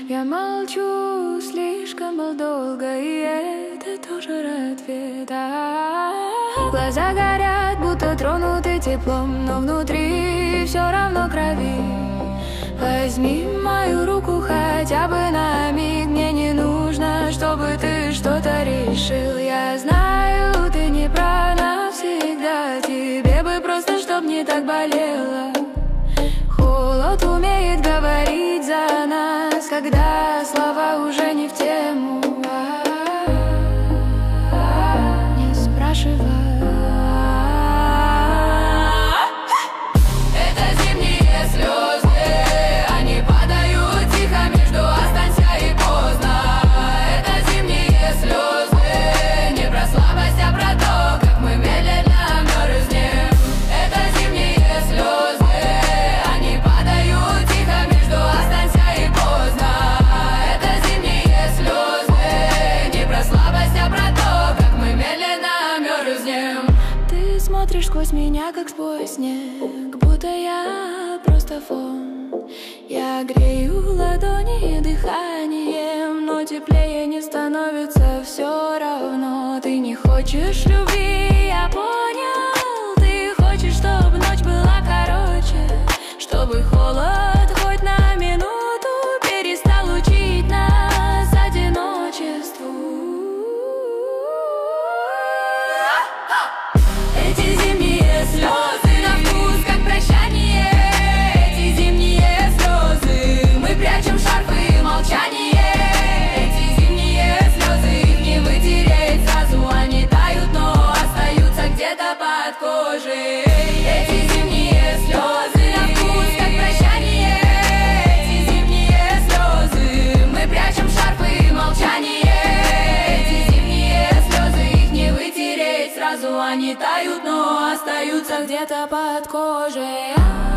Я молчу, слишком был долго, и это тоже ответ. Глаза горят, будто тронуты теплом, но внутри все равно крови. Возьми мою руку хотя бы на миг. Мне не нужно, чтобы ты что-то решил. Я знаю, ты не прав навсегда. Тебе бы просто, чтоб не так болело. Холод умеет говорить за нас, когда слова уже не в тему. Не спрашивай. Смотришь сквозь меня, как сквозь снег, будто я просто фон. Я грею ладони дыханием, но теплее не становится все равно. Ты не хочешь любви, я понял. Ты хочешь, чтобы ночь была короче, чтобы холод хоть на минуту перестал учить нас одиночеству. Эти зимние слезы на вкус, как прощание. Эти зимние слезы, мы прячем шарфы и молчание. Эти зимние слезы, их не вытереть сразу. Они тают, но остаются где-то под кожей. Эти зимние слезы на вкус, как прощание. Эти зимние слезы, мы прячем шарфы и молчание. Эти зимние слезы, их не вытереть сразу. Они тают, но остаются где-то под кожей.